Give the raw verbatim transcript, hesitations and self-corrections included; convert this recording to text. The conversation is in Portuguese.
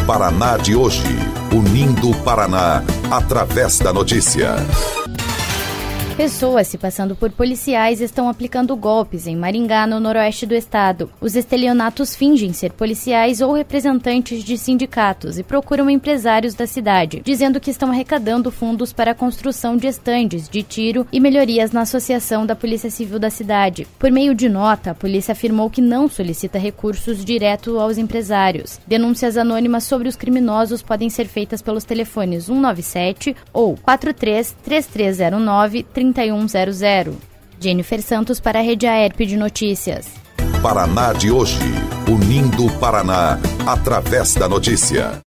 Paraná de hoje, unindo o Paraná através da notícia. Pessoas se passando por policiais estão aplicando golpes em Maringá, no noroeste do estado. Os estelionatos fingem ser policiais ou representantes de sindicatos e procuram empresários da cidade, dizendo que estão arrecadando fundos para a construção de estandes de tiro e melhorias na associação da Polícia Civil da cidade. Por meio de nota, a polícia afirmou que não solicita recursos direto aos empresários. Denúncias anônimas sobre os criminosos podem ser feitas pelos telefones um nove sete ou quatro três três três zero nove três um zero zero. Jennifer Santos para a Rede Aerp de Notícias. Paraná de hoje, unindo o Paraná através da notícia.